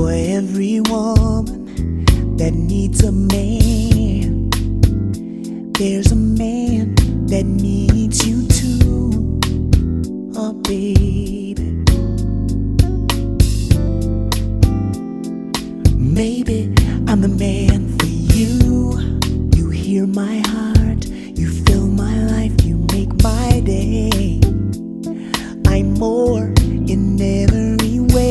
For every woman that needs a man, there's a man that needs you too, oh baby. Maybe I'm the man for you. You hear my heart